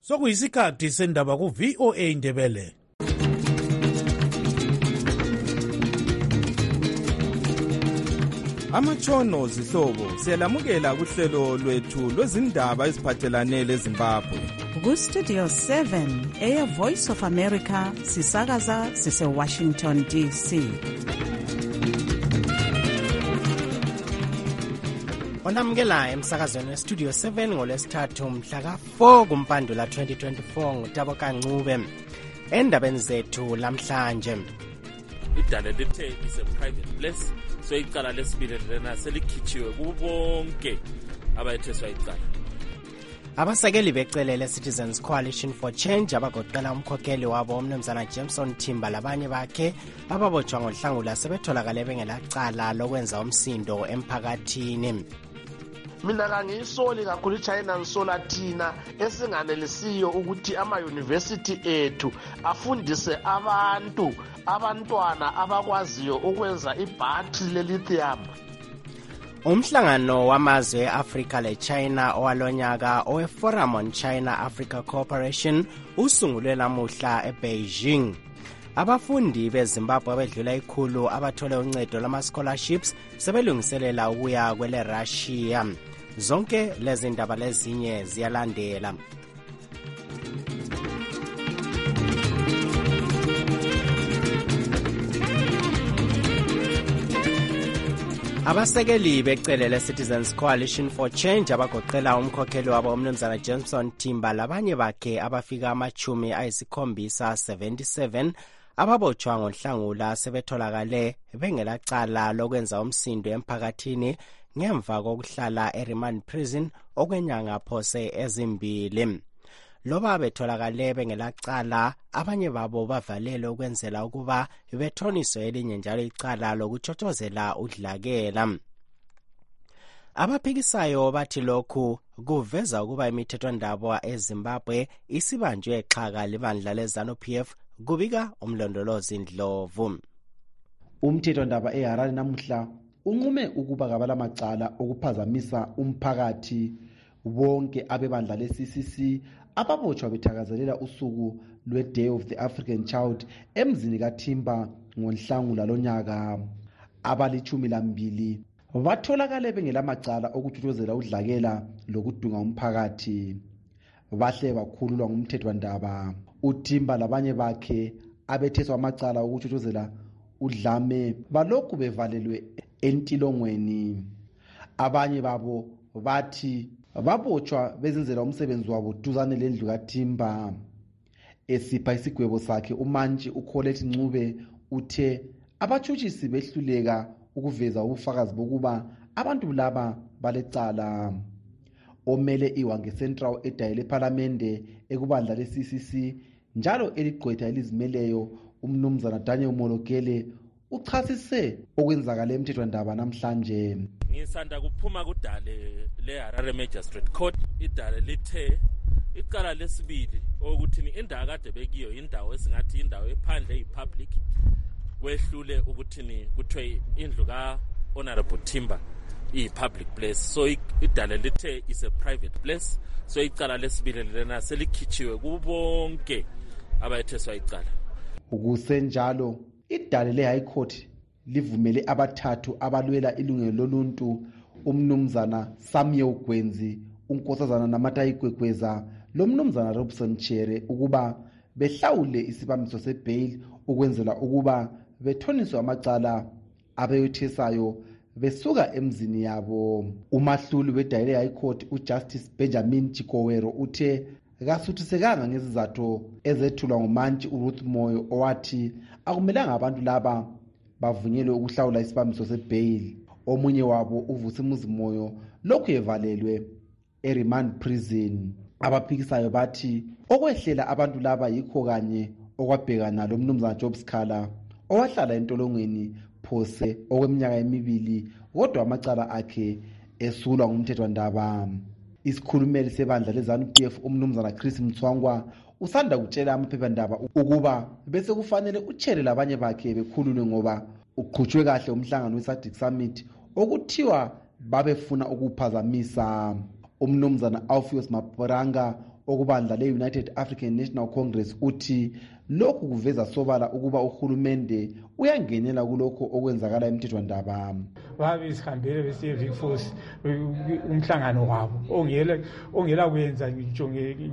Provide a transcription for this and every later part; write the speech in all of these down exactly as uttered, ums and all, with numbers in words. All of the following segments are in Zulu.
sokuyisikhathi sendaba ku V O A Ndebele. Amatshono zihlobo siyalamukela kuhlelo lwethu lwezindaba eziphathelane leZimbabwe. Ku Studio seven Air Voice of America sisakaza sise Washington D C. Onamukela emsakazweni we Studio seven ngolesithathu mhla ka four kuMpandula twenty twenty-four ngutabo kaNcube. Endabeni zethu lamhlanje. Idale lethe is a private place, so icala lesibili lena selikhitshiwe kubonke abayetheswa icala. Abasekeli becele le Citizens Coalition for Change abagoqela umkhokheli wabo umnumzana Jameson Thimba labanye bakhe ababotshwa ngohlangula sebetholakale bengelacala lokwenza umsindo emphakathini. Mina kangiyisoli kakhulu iChina ngisola thina esinganelisiyo ukuthi ama university ethu afundise abantu abantwana abakwaziyo ukwenza ibhatri lelithium. Umhlangano wamazwe eAfrika leChina owalonyaka owe Forum on China Africa Cooperation usungulwe namuhla eBeijing. Abafundi beZimbabwe abedlula ikhulu abathole uncedo lama scholarships sebelungiselela ukuya kwele Russia. Zonke lezi ndaba lezinye ziyalandela. Abasekeli becele le Citizens Coalition for Change abagoqela umkhokheli wabo umnumzana Jameson Thimba labanye bakhe abafika amachumi ayisikhombisa seventy-seven ababotshwa ngohlangula sebetholakale bengelacala lokwenza umsindo emphakathini ngemva kokuhlala eRemand Prison okwenyanga phose ezimbili. Loba betholakale bengelacala abanye babo bavalele ukwenzela ukuba bethoniswe elinye njalo icala lokuchotshozela udlakela. Abaphikisayo bathi lokhu kuveza ukuba imithethwandaba eZimbabwe isibanjwe exhaka libandla leZANU P F kubika umlondolozi Ndlovu. Umthethwandaba eHarare namuhla unqume ukuba kabalamacala okuphazamisa umphakathi bonke abebandla le-C C C ababotshwa bethakazelela usuku lwe-Day of the African Child emzini kaThimba ngoNhlangula lonyaka. Abalichumi lambili batholakale bengelamacala okuthuthuzela udlakela lokudunga umphakathi. Bahle bakhululwa ngumthethwandaba. uThimba labanye bakhe abetheswa amacala okuthuthuzela udlame balokhu bevalelwe entilongweni. Abanye babo bathi babotshwa bezenzela umsebenzi wabo duzane lendlu kaThimba. Esipha isigwebo sakhe umantshi uColette Ncube uthe abatshutshisi behluleka ukuveza ubufakazi bokuba abantu laba balecala. Omele iwange Central edayile eParliamente ekubandla le-C C C njalo eligqwetha elizimeleyo umnumzana Daniel Molokele uchasise okwenzakala emthethwandaba namhlanje. Ngisanda kuphuma kudale leHarare Magistrate Court idale lithe icala lesibili ukuthi indawo kade bekiyo indawo esingathi indawo ephandle eyipublic kwehlule ukuthi kuthiwe indlu ka Honorable Thimba iyi-public place, so idale lithe is a private place, so icala lesibili lena selikhitshiwe kubonke abayetheswa icala. Ukusenjalo idale le-High Court livumele abathathu abalwela ilungelo loluntu umnumzana Samuel Gwenzi, unkosazana Namatayi Gwekweza lomnumzana Robson Chere ukuba behlawule isibambiso sebail ukwenzela ukuba bethoniswe amacala abayothesayo besuka emzini yabo. Umahluli wedayile le-High Court uJustice Benjamin Chikowero uthe kasuthisekanga ngezizathu ezethulwa ngumantshi uRuth Moyo owathi akumelanga abantu laba bavunyelwe ukuhlawula isibambiso sebail. Omunye wabo uVusimuzi Moyo lokhu evalelwe eRemand Prison. Abaphikisayo bathi okwehlela abantu laba yikho kanye okwabhekana lo mnumzana Job Scala owahlala entolongweni phose okweminyaka emibili kodwa amacala akhe esulwa ngumthethwandaba. Isikhulumeli sebandla leZANU P F umnumzana Chris Mthwangwa usanda kutshela amaphephandaba ukuba bese kufanele utshele labanye bakhe bekhululwe ngoba uqhutshwe kahle umhlangano weSADC Summit okuthiwa babefuna ukuphazamisa. Umnumzana Alpheus Maporanga okubandla le-United African National Congress uthi lokhu kuveza sobala ukuba uhulumende uyangenela kulokho okwenzakala emthethwandaba. Babe sihambele besiye Vic Force umhlangano wabo ongela ongela kwenza ngitsho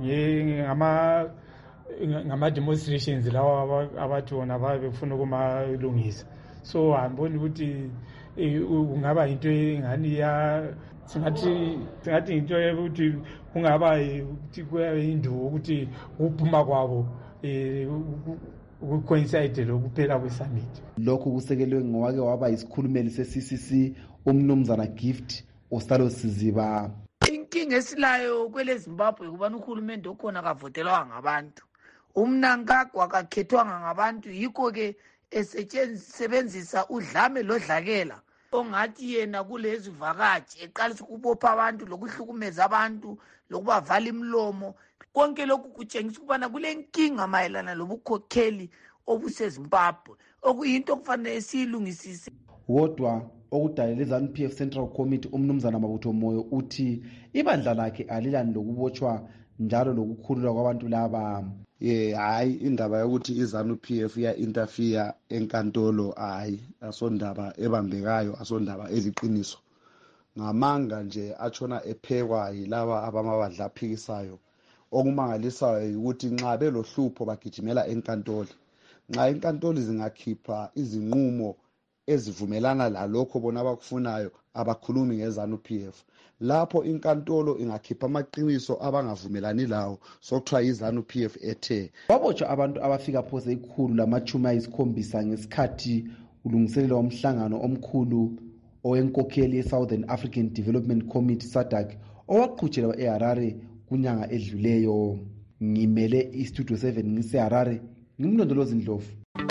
ngama ngama demonstrations lawa abathi wona babe befuna ukumalungisa. So angiboni ukuthi ungaba into engani ya singathi singathi into ukuthi kungaba ukuthi kuyinduwo ukuthi uphuma kwabo eh ukucoincide lokuphela kwesummit. Lokhu kusekelwe ngowake waba isikhulumeli se-C C C umnumzana Gift Ostalo Siziba. Inkinga esilayo kwele Zimbabwe kubana uhulumende okhona kavotelwa ngabantu. Umnankagwa akakhethwanga ngabantu yikho ke esetshenziswa udlame lodlakela ongathi yena kulezi vakathi eqalisa ukubopha abantu lokuhlukumeza abantu lokubavala imlomo konke lokhu kutshengisa ukubana kulenkinga mayelana lobukhokheli obuseZimbabwe okuyinto okufanele siyilungisise. Kodwa okudalela iZANU P F Central Committee umnumzana Mabutho Moyo uthi ibandla lakhe alilani lokubotshwa njalo lokukhululwa kwabantu laba. Eh hayi indaba yokuthi iZANU P F ya interfere enkantolo hayi asondaba ebambekayo asondaba eliqiniso. Ngamanga nje atshona ephekwa yilaba abamabandla aphikisayo. Okumangalisayo ukuthi nxa belohlupho bagijimela enkantolo. Nxa inkantolo zingakhipha izinqumo ezivumelana lalokho bona abakufunayo abakhulumi ngeZANU P F. Lapho inkantolo ingakhipha amaqiniso abangavumelani lawo sokuthiwa iZANU P F ethe. Babotshwa abantu abafika phose ikhulu lamachumi ayisikhombisa ngesikhathi ulungiselela umhlangano omkhulu owenkokheli ye-Southern African Development Committee SADC owaqhutshelwa eHarare kunyanga edluleyo. Ngimele iStudio seven ngise-Harare ngimlondolozi Ndlovu.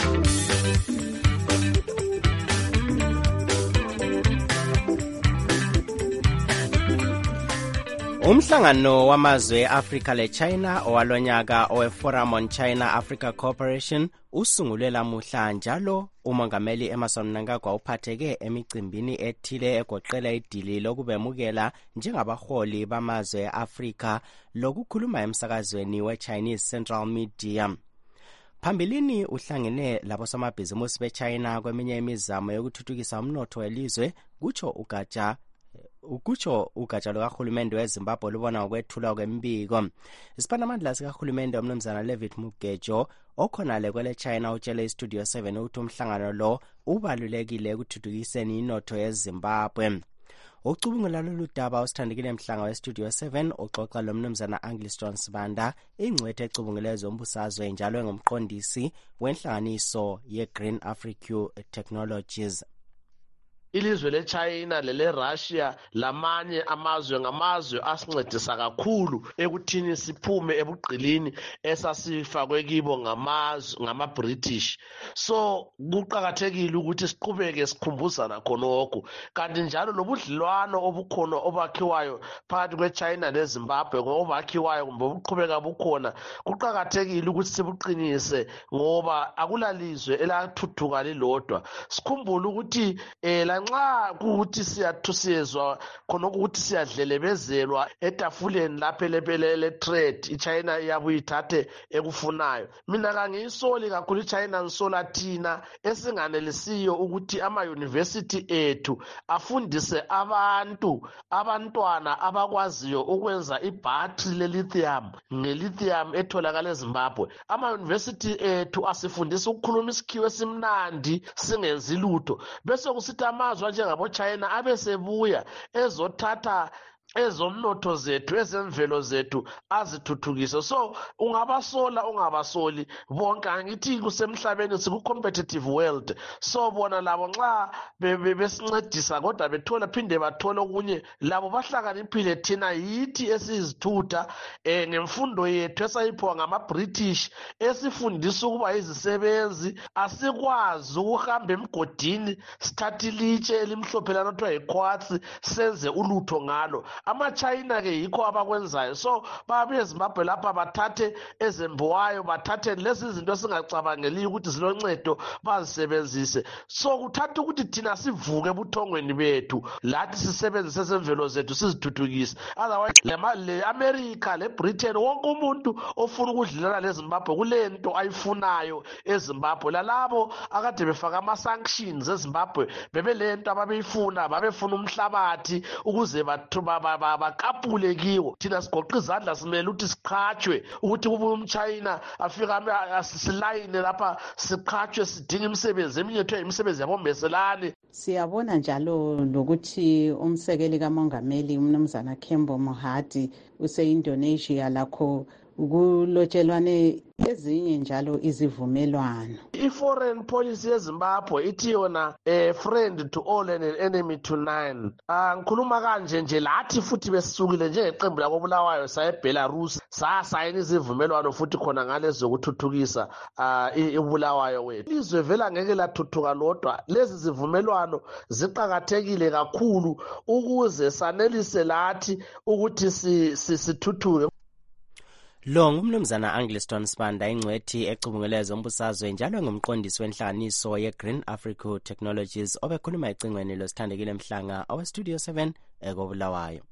Umhlangano wamazwe e-Africa le-China owalonyaka owe-Forum on China-Africa Cooperation usungulwe lamuhla njalo umongameli Emmerson Mnangagwa uphatheke emicimbini ethile egoqela idili lokubemukela njengabaholi bamazwe e-Africa lokukhuluma emsakazweni we-Chinese Central Media. Phambilini uhlangene labosomabhizimusi be-China kweminye imizamo yokuthuthukisa umnotho welizwe kutsho ugatsha ukutsho ugatsha lukahulumende weZimbabwe lubona ngokwethulwa kwembiko. Isiphanamandla sikahulumende umnumzana Levitt Mugejo okhonale kwele China utshele iStudio seven ukuthi umhlangano lo ubalulekile ekuthuthukiseni inotho yeZimbabwe. Ucubungula lolu daba usithandikile mhlanga weStudio seven oxoxa lomnumzana Angliston Sibanda ingcwethe ecubungule zombusazwe njalo engumqondisi wenhlanganiso yeGreen Africa Technologies. Ilizwe leChina lele Russia lamanye amazwe ngamazwe asincedisa kakhulu ekuthini siphume ebugqilini esasifakwe kibo ngamazwe ngama British. So kuqhakathekile ukuthi siqhubeke sikhumbuzana khonokho kanti njalo lobudlelwano obukhona obakhiwayo phakathi kweChina leZimbabwe ngobakhiwayo kumbe obuqhubeka bukhona kuqhakathekile ukuthi sibuqinise ngoba akulalizwe elathuthuka lilodwa. Sikhumbule ukuthi eh nxa kuthi siyathusizwa khona ukuthi siyadlelebezelwa etafuleni lapha lephelele trade iChina iyabuyithathe ekufunayo. Mina kangiyisoli kakhulu iChina ngisola thina esinganelisiyo ukuthi ama university ethu afundise abantu abantwana abakwaziyo ukwenza ibattery le-lithium nge-lithium etholakala eZimbabwe. Ama university ethu asifundisa ukukhuluma isikhiwo esimnandi singenzi lutho bese kusithi amazwe njengabo China abesebuya ezothatha ezomnotho zethu ezemvelo zethu azithuthukise. So ungabasola ungabasoli bonke angithi kusemhlabeni siku competitive world. So bona labo nxa besincedisa kodwa bethola phinde bathola okunye labo bahlakaniphile thina yithi esizithutha eh ngemfundo yethu esayiphiwa ngama British esifundisa ukuba izisebenzi asikwazi ukuhamba emgodini sithatha ilitshe elimhlophe lanothiwa yiquartz senze ulutho ngalo. ama-China ke yikho abakwenzayo. So babuye eZimbabwe lapha bathathe ezembiwayo, bathathe lezi zinto esingacabangeli ukuthi ziloncedo bazisebenzise. So kuthatha ukuthi thina sivuke ebuthongweni bethu lathi sisebenzise semvelo zethu sizithuthukise. Otherwise le America le Britain wonke umuntu ofuna ukudlulana leZimbabwe kulento ayifunayo eZimbabwe. Lalabo akade befaka ama-sanctions eZimbabwe bebe lento ababeyifuna, babefuna umhlabathi ukuze bakapule kiwo. Thina sigoqa izandla simele ukuthi siqhatshwe ukuthi kube umChina afika asilayine lapha siqhatshwe sidinga imisebenzi eminye ethiwa imisebenzi yabombeselane. Siyabona njalo lokuthi umsekeli kamongameli umnumzana Kembo Mohadi use-Indonesia lakho kulotshelwane ezinye njalo izivumelwano. I-foreign policy yeZimbabwe ithi yona a friend to all and an enemy to none. Ah ngikhuluma kanje nje lathi futhi besisukile njengeqembu lakobulawayo saye Belarus sasayina izivumelwano futhi khona ngale zokuthuthukisa ah ubulawayo wethu. Izwe vela ngeke lathuthuka lodwa. Lezi zivumelwano ziqhakathekile kakhulu ukuze sanelise lathi ukuthi sithuthuke. Lo ngumnumzana Angliston Spanda ingcwethi ecubungeleza umbusazwe njalo ngumqondisi wenhlanganiso ye-Green Africa Technologies obekhuluma ecingweni losithandekile Mhlanga owe Studio seven ekobulawayo.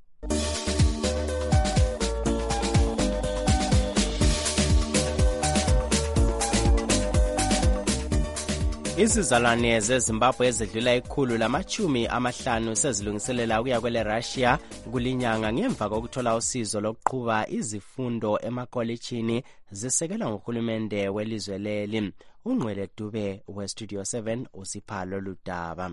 Izizalwane zeZimbabwe ezedlula ikhulu lamachumi amahlanu sezilungiselela ukuya kwele Russia kulinyanga ngemva kokuthola usizo lokuqhuba izifundo emakolitshini zisekelwa nguhulumende welizwe leli. Ungqwele Dube we Studio seven usiphalo ludaba.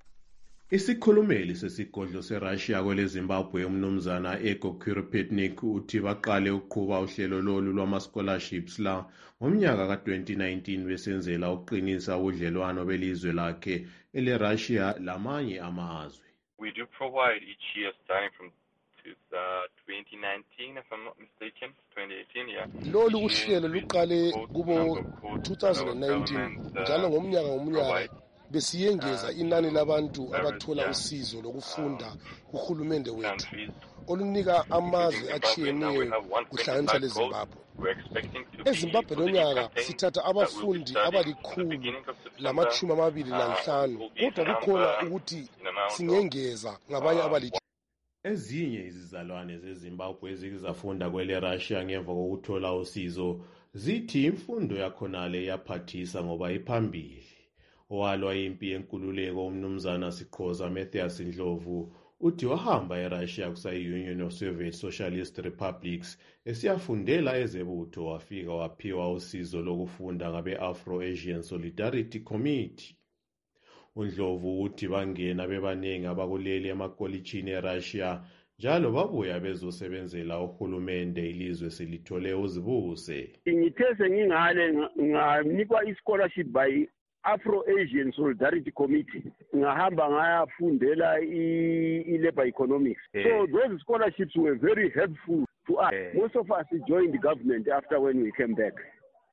Isikhulumeli sesigodlo seRussia kwele Zimbabwe umnumzana Ego Kuripetnik uthi baqale ukuqhuba uhlelo lolu lwama-scholarships la ngomnyaka ka twenty nineteen besenzela uqinisa ubudlelwano belizwe lakhe ele-Russia lamanye amazwe. We do provide each year starting from uh, twenty nineteen if I'm not mistaken, twenty eighteen yeah. Lolu uhlelo luqale kubo two thousand nineteen njalo ngomnyaka ngomnyaka besiyengeza inani labantu abathola usizo lokufunda uhulumende wethu olunika amazwe atshiyeneyo kuhlanganisa leZimbabwe. EZimbabwe lonyaka sithatha abafundi abalikhulu lamachumi amabili nanhlanu kodwa kukhona ukuthi singengeza ngabanye abalikhulu. Ezinye izizalwane zeZimbabwe ezizafunda kwele Russia ngemva kokuthola usizo zithi imfundo yakhonale yaphathisa ngoba iphambili. Owalwa impi yenkululeko umnumzana Siqhoza Matthias Ndlovu uthi wahamba eRussia kusayi-Union of Soviet Socialist Republics esiyafundela ezebutho wafika waphiwa usizo lokufunda ngabe-Afro-Asian Solidarity Committee. uNdlovu uthi bangena bebaningi abakuleli emakolitshini eRussia njalo babuya bezosebenzela uhulumende ilizwe selithole uzibuse. Ngithe sengingale nganikwa i-scholarship by Afro-Asian Solidarity Committee ngahamba ngayafundela i-labor economics. Yeah. So those scholarships were very helpful to us. Yeah. Most of us joined the government after when we came back.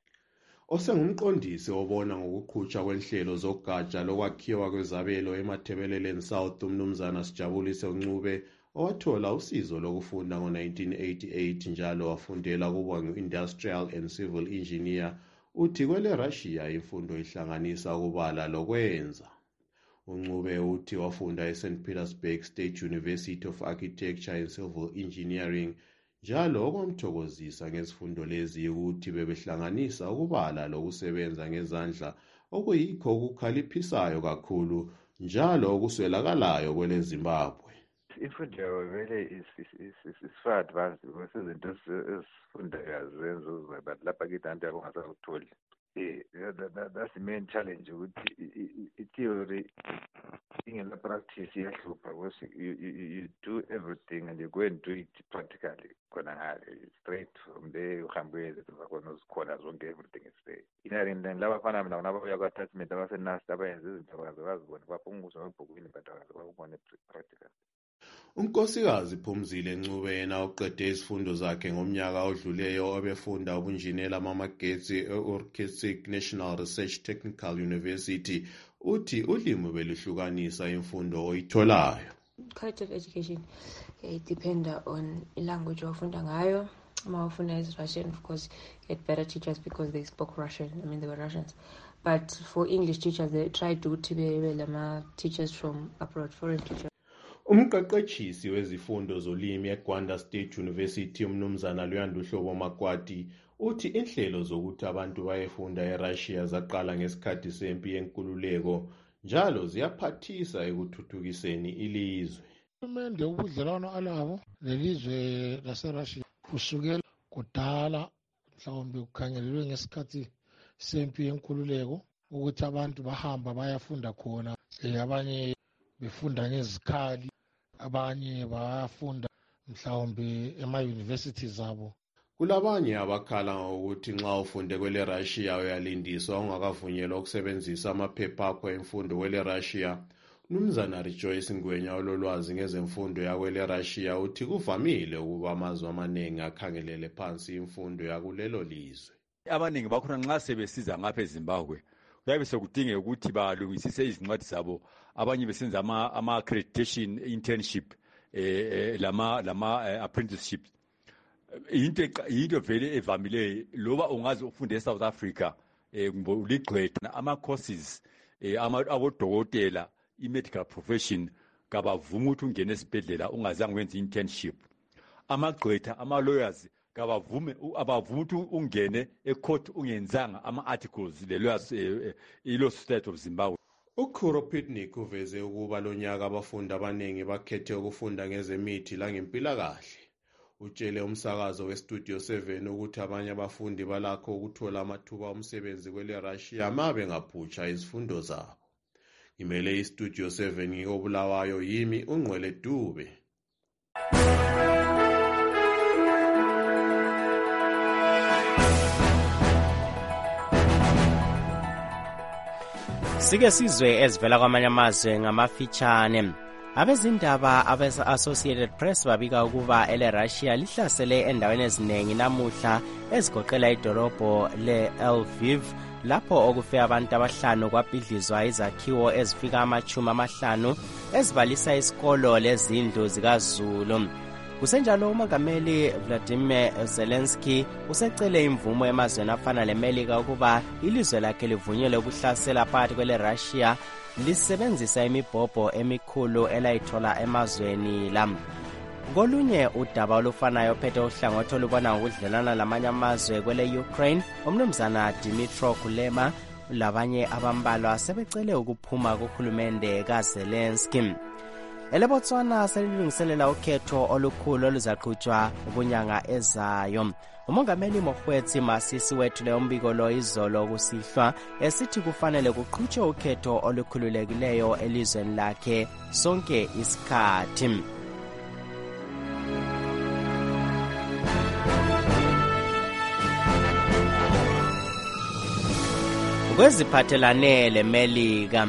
Osengumqondisi obona ngokuqhutshwa kwenhlelo zogatsha lokwakhiwa kwezabelo eMathebeleleni South umnumzana Sijabulise Ncube owathola usizo lokufunda ngo nineteen eighty-eight njalo wafundela kuba ngu-industrial and civil engineer. Uthi kwele Russia imfundo ihlanganisa ukubala lokwenza. uNcube uthi wafunda eSaint Petersburg State University of Architecture and Civil Engineering njalo okwamthokozisa ngezifundo lezi ukuthi bebehlanganisa ukubala lokusebenza ngezandla okuyikho okukhaliphisayo kakhulu njalo okuswelakalayo kwele Zimbabwe. Imfundo vele is is is far advanced because izinto esifunda yazenzo but lapha kithi anti akungasakutholi. Eh that's the main challenge ukuthi i-theory ingela practice iyahlupha because you, you you do everything and you go and do it practically khona ngale straight from there uhambe zakhona uzikhona zonke everything is there. Inarinde labafana mina nababuya kwa-attachment abasenasti abayenza izinto bazibona baphunguzwa emabhukwini but bakubone practical. uNkosikazi Phumzile Ncube yena uqede izifundo zakhe ngomnyaka odluleyo obefunda ubunjinela amamagetsi e-Orchestic National Research Technical University uthi ulimi beluhlukanisa imfundo oyitholayo. Quality of education It depends on language wafunda ngayo. Uma wafunda is Russian, of course, get better teachers because they spoke Russian. I mean, they were Russians. But for English teachers, they tried to be teachers from abroad, foreign teachers. Umqeqetshisi wezifundo zolimi eGwanda State University umnumzana Luyanda Hlobo Makwati uthi inhlelo zokuthi abantu bayefunda eRussia zaqala ngesikhathi sempi yenkululeko njalo ziyaphathisa ekuthuthukiseni ilizwe. Uhulumende ubudlelwano alabo lelizwe laseRussia kusukela kudala mhlawumbe kukhangelelwe ngesikhathi sempi yenkululeko ukuthi abantu bahamba bayafunda khona, abanye befunda ngezikhali, abanye bayafunda mhlawumbe ema-university zabo. Kulabanye abakhala ngokuthi nxa ufunde kwele Russia uyalindiswa ungakavunyelwa ukusebenzisa amaphepha akho emfundo kwele Russia. Mnumzana Rejoice Ngwenya ololwazi ngezemfundo yakwele Russia uthi kuvamile ukuba amazwe amaningi akhangelele phansi imfundo yakulelo lizwe. Abaningi bakhona nxa sebesiza ngapha eZimbabwe kuyabe sekudingeka ukuthi balungisise izincwadi zabo, abanye besenza ama ama accreditation internship eh lama lama apprenticeship. Into into vele evamile loba ungazi ufunde eSouth Africa eh uligqwetha ama courses eh abodokotela i-medical profession kabavuma ukuthi ungene esibhedlela ungazange wenze internship. Amagqwetha ama lawyers kabavume abavuma ukuthi ungene ecourt ungenzanga ama articles le lawyers ilo state of Zimbabwe. uKhuro Pitnik uveze ukuba lonyaka abafundi abaningi bakhethe ukufunda ngezemithi la ngempilakahle. Utshele umsakazo weStudio seven ukuthi abanye abafundi balakho ukuthola amathuba omsebenzi kwele Russia mabe ngaphutsha izifundo zabo. Imele iStudio seven ngikobulawayo yimi uNgqwele Dube. Sike sizwe ezivela kwamanye amazwe ngamafitshane. Abezindaba abe-Associated Press babika ukuba ele Russia lihlasele endaweni eziningi namuhla ezigoqela idolobho le-Lviv lapho okufe abantu abahlanu kwabhidlizwa izakhiwo ezifika amachumi amahlanu ezibalisa isikolo lezindlu zikaZulu. Kusenjalo umongameli Vladimir Zelensky usecele imvumo emazweni afana leMelika ukuba ilizwe lakhe livunyelwe ukuhlasela phakathi kwele Russia lisebenzisa imibhobho emikhulu elayithola emazweni la. Kolunye udaba olufanayo phethe uhlangothi olubona ngokudlelana lamanye amazwe kwele Ukraine, umnumzana Dmytro Kuleba labanye abambalwa sebecele ukuphuma kuhulumende kaZelensky. EleBotswana selilungiselela ukhetho olukhulu oluzaqhutshwa kunyanga ezayo. Umongameli Mokgweetsi Masisi wethule umbiko lo izolo kusihlwa esithi kufanele kuqhutshwe ukhetho olukhululekileyo elizweni lakhe sonke isikhathi. Kweziphathelane leMelika,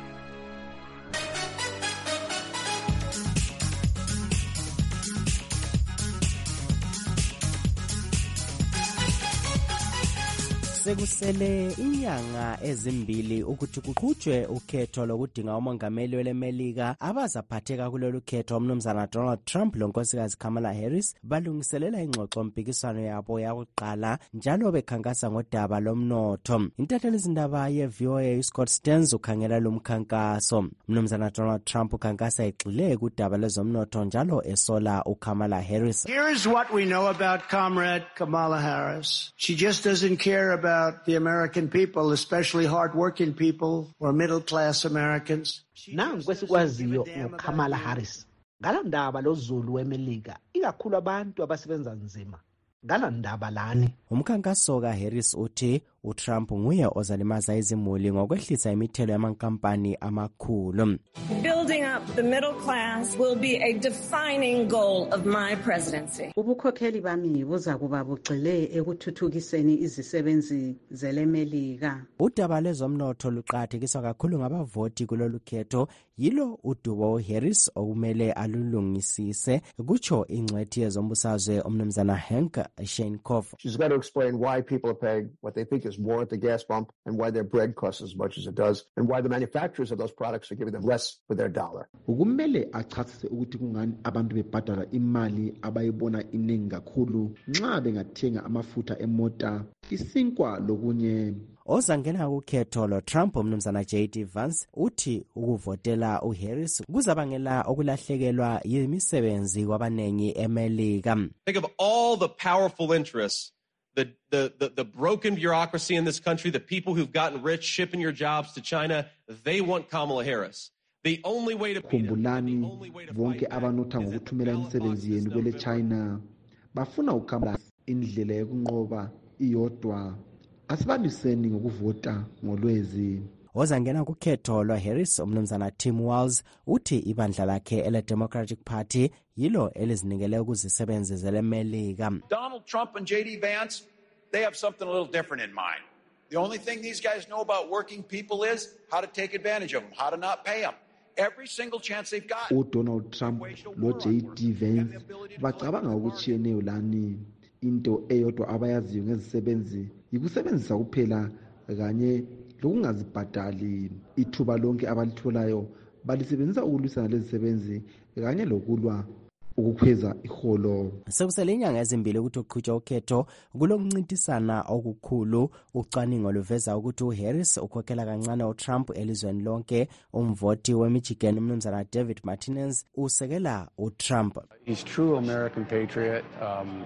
sekusele inyanga ezimbili ukuthi kuqhutshwe ukhetho lokudinga umongameli weleMelika abazaphatheka kulolu khetho. Umnumzana Donald Trump lonkosikazi Kamala Harris balungiselela ingxoxo mpikiswano yabo yakuqala njalo bekhankasa ngodaba lomnotho. Intatheli izindaba ye-V O A Scott Stearns ukhangela lo mkhankaso. Umnumzana Donald Trump ukhankasa egxile kudaba lezomnotho njalo esola uKamala Harris. Here's what we know about Comrade Kamala Harris. She just doesn't care about the American people, especially hard-working people or middle-class Americans. Nangu kwesikwaziyo ngoKamala Harris. Ngala ndaba loZulu weMelika, ikakhulu abantu abasebenza nzima. Ngala ndaba lani. Umkhankaso kaHarris uthi uTrump nguye ozalimaza izimuli ngokwehlisa imithelo yamankampani amakhulu. Building up the middle class will be a defining goal of my presidency. Ubukhokheli bami buza kuba bugxile ekuthuthukiseni izisebenzi zeleMelika. Udaba lezomnotho luqhathekiswa kakhulu ngabavoti kulolu khetho, yilo udubo Harris okumele alulungisise, kutsho ingcwethi yezombusazwe umnumzana Hank Sheinkov. She's got to explain why people are paying what they think is there's more at the gas pump and why their bread costs as much as it does and why the manufacturers of those products are giving them less for their dollar. Ukumele achasise ukuthi kungani abantu bebhadala imali abayibona iningi kakhulu nxa bengathenga amafutha emota isinkwa lokunye. Ozangena kukhetho lo Trump umnumzana J D Vance uthi ukuvotela uHarris kuzabangela okulahlekelwa yimisebenzi kwabanengi eMelika. Think of all the powerful interests, the, the the the broken bureaucracy in this country, the people who've gotten rich shipping your jobs to China, they want Kamala Harris. The only way to Khumbulani bonke abanotha ngokuthumela imisebenzi yenu kwele China bafuna uKamala indlela yokunqoba iyodwa. Asibaliseni ngokuvota ngolwezi. Ozangena kukhetho lo Harris umnumzana Tim Walz uthi ibandla lakhe ele Democratic Party yilo elizinikele ukuzisebenzisela eMelika. Donald Trump and J D Vance, they have something a little different in mind. The only thing these guys know about working people is how to take advantage of them, how to not pay them. Every single chance they've got. uDonald Trump lo J D Vance bacabanga ukuchiyeneyo lani into eyodwa abayaziyo ngezisebenzi yikusebenzisa kuphela kanye lokungazibhadali. Ithuba lonke abalitholayo balisebenzisa ukulwisana lezisebenzi kanye lokulwa ukukhweza iholo. Sekusele inyanga ezimbili ukuthi uqhutshwa ukhetho kulokuncintisana okukhulu. Ucwaningo luveza ukuthi uHarris ukhokhela kancane uTrump elizweni lonke. Umvoti weMichigan umnumzana David Martinez usekela uTrump. He's true American patriot. Um,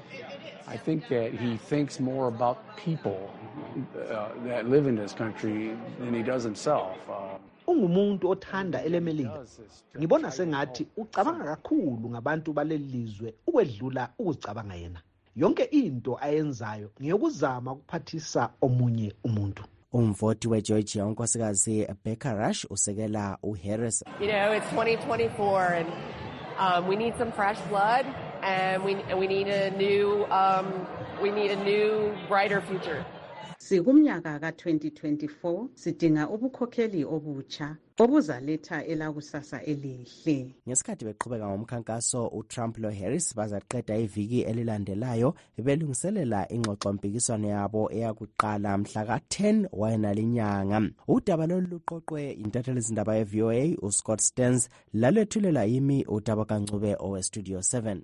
I think that he thinks more about people uh, that live in this country than he does himself. Uh, Ungumuntu othanda elemelika. Ngibona sengathi ucabanga kakhulu ngabantu balelizwe ukwedlula ukuzicabanga yena. Yonke into ayenzayo ngiyokuzama ukuphathisa omunye umuntu. Umvoti weGeorgia unkosikazi Becca Rush usekela uHarris. You know, it's twenty twenty-four and um, we need some fresh blood. And we and we need a new um, we need a new brighter future. Sikumnyaka ka twenty twenty-four sidinga ubukhokheli obutsha obuzaletha elakusasa elihle. Ngesikhathi beqhubeka ngomkhankaso uTrump lo Harris bazaqeda iviki elilandelayo belungiselela ingxoxo mpikiswano yabo eyakuqala mhla ka ten wayenalinyanga. Udaba lolu luqoqwe intatheli izindaba ye-V O A uScott Stearns lalethulela yimi uDaba kaNcube owe Studio seven.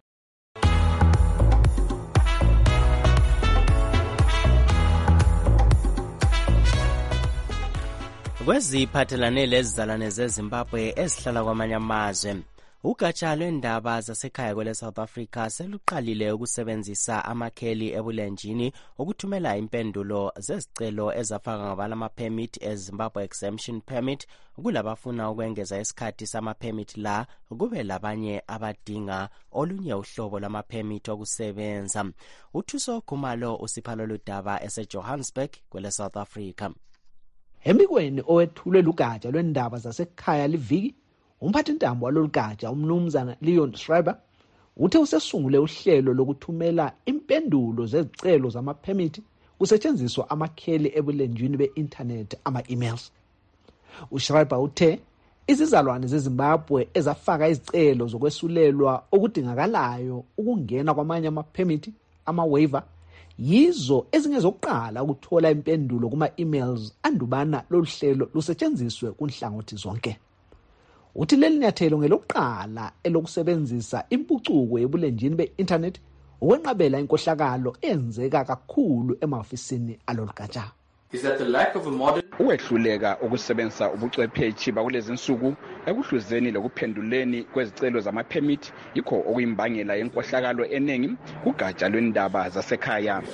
Kweziphathelane lezizalwane zeZimbabwe ezihlala kwamanye amazwe, ugatsha lwendaba zasekhaya kwele South Africa seluqalile ukusebenzisa amakheli ebulenjini ukuthumela impendulo zezicelo ezafaka ngabala ama-permit eZimbabwe Exemption Permit kulabafuna ukwengeza isikhathi sama-permit la kube labanye abadinga olunye uhlobo lama-permit okusebenza. Uthuso Khumalo usiphalo ludaba eseJohannesburg kwele South Africa. Embikweni owethulwe lugatsha lwendaba zasekhaya liviki, umphathintambo walolugatsha umnumzana Leon Schreiber uthe usesungule uhlelo lokuthumela impendulo zezicelo zama-permit kusetshenziswa amakheli ebulenjini be-internet ama-emails. USchreiber uthe izizalwane zeZimbabwe ezafaka izicelo zokwesulelwa okudingakalayo ukungena kwamanye ama-permit ama-waiver yizo ezingezokuqala ukuthola impendulo kuma-emails andubana lolu hlelo lusetshenziswe kunhlangothi zonke. Uthi leli nyathelo ngelokuqala elokusebenzisa impucuko yebulenjini be-internet ukwenqabela inkohlakalo eyenzeka kakhulu emahofisini alolugatsha. Ukwehluleka ukusebenzisa ubuchwepheshe bakulezi nsuku ekuhluzeni lokuphenduleni kwezicelo zama-permit yikho okuyimbangela yenkohlakalo eningi kugatsha lwendaba zasekhaya.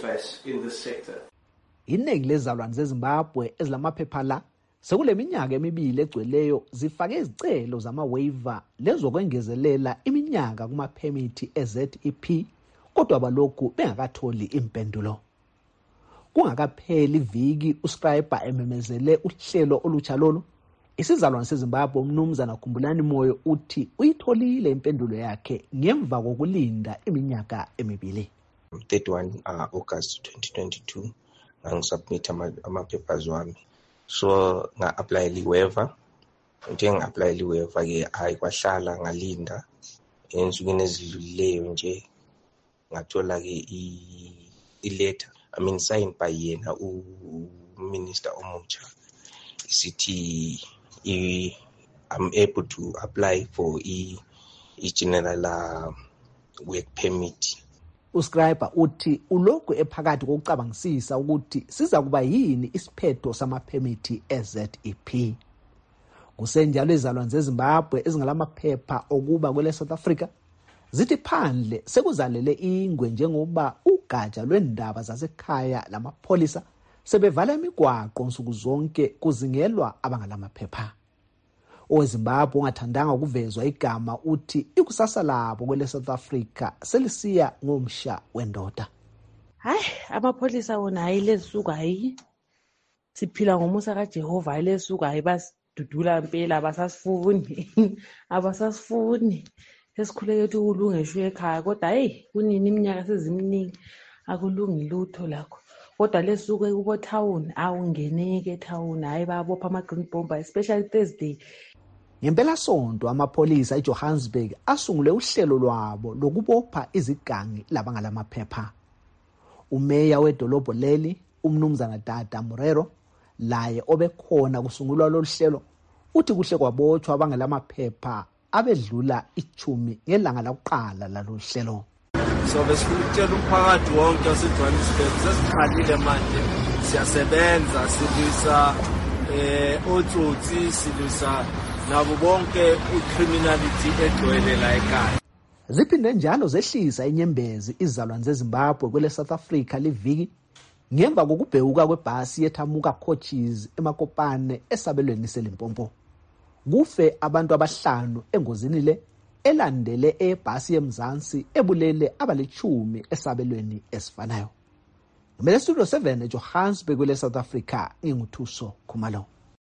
Iningi lezizalwane zeZimbabwe ezilamaphepha la sekule minyaka emibili egcweleyo zifake izicelo zama-waiver lezokwengezelela iminyaka kuma-permit e-Z E P kodwa abalokhu bengakatholi impendulo. Kungakapheli iviki uSchreiber ememezele uhlelo olutsha lolu, isizalwane seZimbabwe umnumzana Khumbulani Moyo uthi uyitholile impendulo yakhe ngemva kokulinda iminyaka emibili. thirty-one uh, August twenty twenty-two ngangisubmit ama-papers wami, so nga-apply li-waiver. Nje nga-apply li-waiver ke hayi kwahlala ngalinda ensukwini ezidlulileyo nje ngathola ke i-letter I mean signed by yena uminister omutsha isithi I'm able to apply for i general uh, work permit. Uscriber uthi ulokhu ephakathi kokucabangisisa ukuthi siza kuba yini isiphetho samaphemithi e-Z E P. Kusenjalo izalwane zeZimbabwe ezingalamaphepha okuba kwele South Africa zithi phandle sekuzalele ingwe njengoba ugatsha lwendaba zasekhaya lamapholisa sebevala imigwaqo nsuku zonke kuzingelwa abangalamaphepha. OweZimbabwe ongathandanga ukuvezwa igama uthi ikusasa labo kwele South Africa selisiya ngomsha wendoda. Hayi amapholisa wona ayilesuku hayi siphila ngomusa kaJehova ayilesuku hayi basidudula impela abasasifuni abasasifuni sesikhuleke ukuthi kulungiswe ekhaya kodwa hey kunini iminyaka seziminingi akulungi lutho lakho kodwa lesuku kubo town awungeneke town hayi babopha ama green bomber especially Thursday. Ngempela sonto amapholisa eJohannesburg asungule uhlelo lwabo lokubopha izigangi labangalamaphepha. Umeya wedolobho leli umnumzana Dada Murero laye obekhona kusungulwa lo hlelo uthi kuhle kwabotshwa abangalamaphepha abedlula ichumi ngelanga lakuqala lalo hlelo. So besifutshela umphakathi wonke waseJohannesburg sesiqalile manje siyasebenza silisa eh otsotsi silisa nabo bonke icriminality egcwele la ekhaya. Ziphinde njalo zehlisa inyembezi izalwane zeZimbabwe kwele South Africa liviki ngemva kokubhekuka kwebhasi yethamuka coaches eMakopane esabelweni seLimpopo. Kufe abantu abahlanu engozini le elandele ebhasi yemzansi ebulele abalechumi esabelweni esifanayo. Ngimele Studio seven eJohannesburg kwele South Africa nginguthuso Khumalo.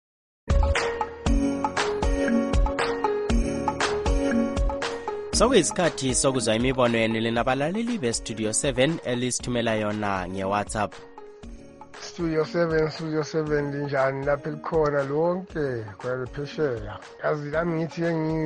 Sokuyisikhathi sokuzwa imibono yenu lenabalaleli beStudio seven elisithumela yona ngeWhatsApp. Studio seven Studio seven linjani lapha likhona lonke kwaliphesheya. Yazi lami ngithi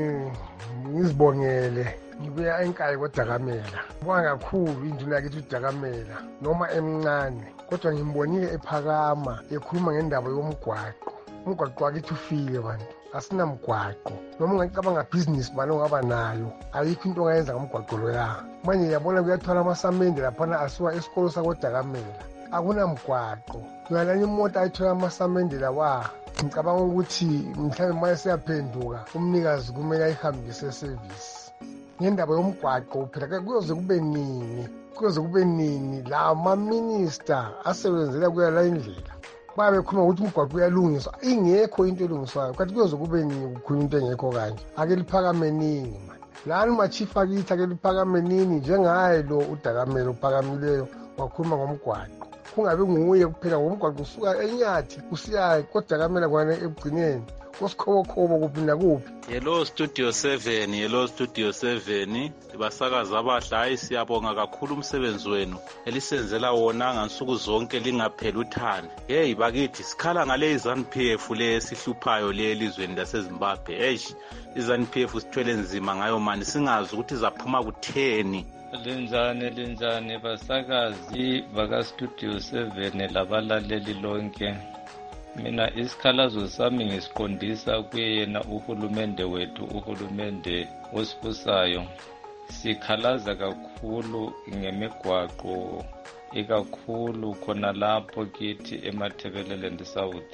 ngizibongele ngibuya enkayi koDakamela. Ngibonga kakhulu induna yakithi uDakamela noma emncane kodwa ngimbonile ephakama ekhuluma ngendaba yomgwaqo. Umgwaqo wakithi ufile bantu. Asinamgwaqo noma ungacabanga business bani ongaba nayo ayikho into ongayenza ngomgwaqo lo ya manje yabona kuyathwala amasamende laphana asiwa esikolo sakoDakamela akunamgwaqo uyalana imoto ayithola amasamende lawa ngicabanga ukuthi mhlawumbe manje siyaphenduka umnikazi kumele ayihambise service ngendaba yomgwaqo phela kuyoze kube nini kuyoze kube nini la ama minister asebenzela kuyala indlela babe khuluma ukuthi umgwaqo uyalungiswa ingekho into elungiswayo kanti kuyoze kube nini kukhuluma into engekho kanje ake liphakame nini manje lani machief akithi ake liphakame nini njengaye lo uDakamela uphakamileyo wakhuluma ngomgwaqo kungabe nguye kuphela ngomgwaqo usuka eNyathi usiya koDakamela kwane ebugcineni kosikhobo kuphi nakuphi. Hello Studio seven, hello Studio seven. Basakazi abahlayi siyabonga kakhulu umsebenzi wenu elisenzela wona ngansuku zonke lingapheli uthando. Hey bakithi sikhala ngale iZANU P F le esihluphayo le elizweni laseZimbabwe. Hey iZANU P F sithwele nzima ngayo mani singazi ukuthi izaphuma kutheni. Linjani linjani basakazi baka Studio seven labalaleli lonke. Mina isikhalazo sami ngisiqondisa kuyena uhulumende wethu uhulumende osibusayo. Sikhalaza kakhulu ngemigwaqo ikakhulu khona lapho kithi eMathebelele South.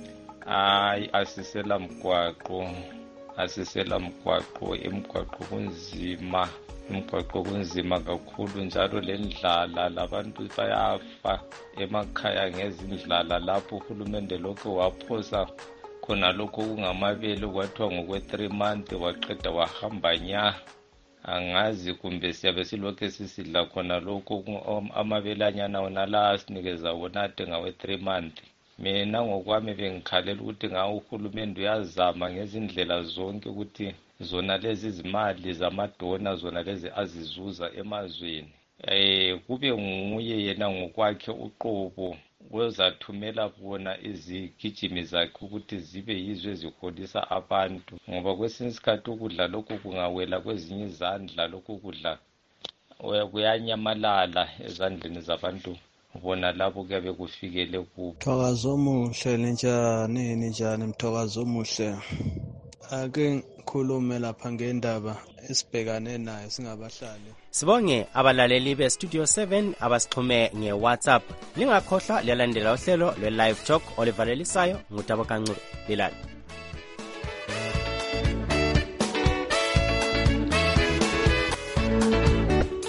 Hayi asisela mgwaqo asisela mgwaqo emgwaqo kunzima umgwaqo kunzima kakhulu njalo lendlala labantu bayafa emakhaya ngezindlala lapho uhulumende lokho waphosa khona lokho kungamabele kwathiwa ngokwe three months waqeda wahamba nya angazi kumbe siyabe silokho sisidla khona lokho amabelanyana wona la asinikeza wona ade ngawe three months. Mina ngokwami bengikhalela ukuthi ngawo uhulumende uyazama ngezindlela zonke ukuthi zona lezi izimali zamadona zona lezi azizuza emazweni eh kube nguye yena ngokwakhe uqobo wezathumela bona izigijimi zakhe ukuthi zibe yizwe eziholisa abantu ngoba kwesinye isikhathi ukudla lokho kungawela kwezinye izandla lokho kudla kuyanyamalala ezandleni zabantu bona lapho kuyabe kufikele kubo. Mthokazo omuhle ninjani ninjani mthokazo omuhle. Ake ngikhulume lapha ngendaba esibhekane nayo singabahlali. Sibonge abalaleli be-Studio seven abasixhume nge-WhatsApp. Lingakhohlwa liyalandela uhlelo lwe-Live Talk olivalelisayo ngutabo kancube. Lilala.